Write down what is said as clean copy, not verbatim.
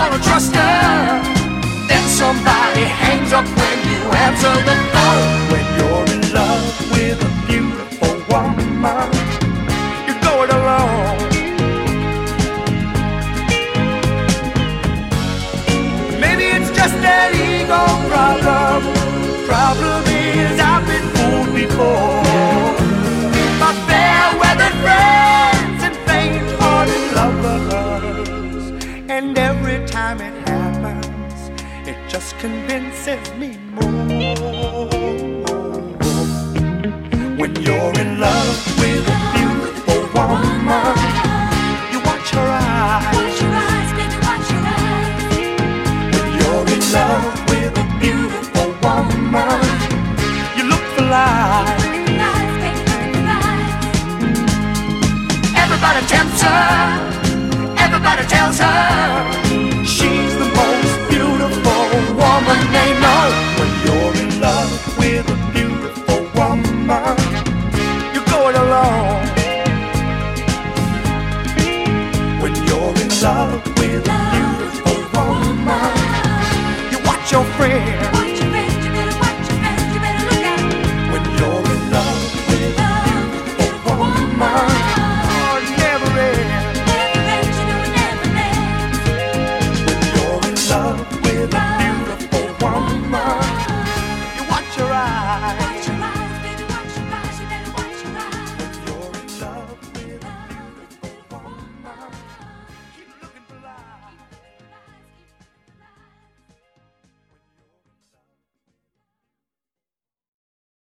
wanna trust her. Then somebody hangs up when you answer the phone. When you're in love with a beautiful woman, you're going alone. Maybe it's just an ego problem. Problem is I've been fooled before. My fair-weathered friends and faint-hearted lovers, and every time it happens, it just convinces me more. When you're in love with a beautiful woman, you watch her eyes. Watch your eyes, baby, watch your eyes. When you're in love with a beautiful woman, you look for lies. Everybody tempts her, everybody tells her she's the most beautiful woman they know. When you're in love with a beautiful woman, you're going alone. When you're in love with a beautiful woman, you watch your friends.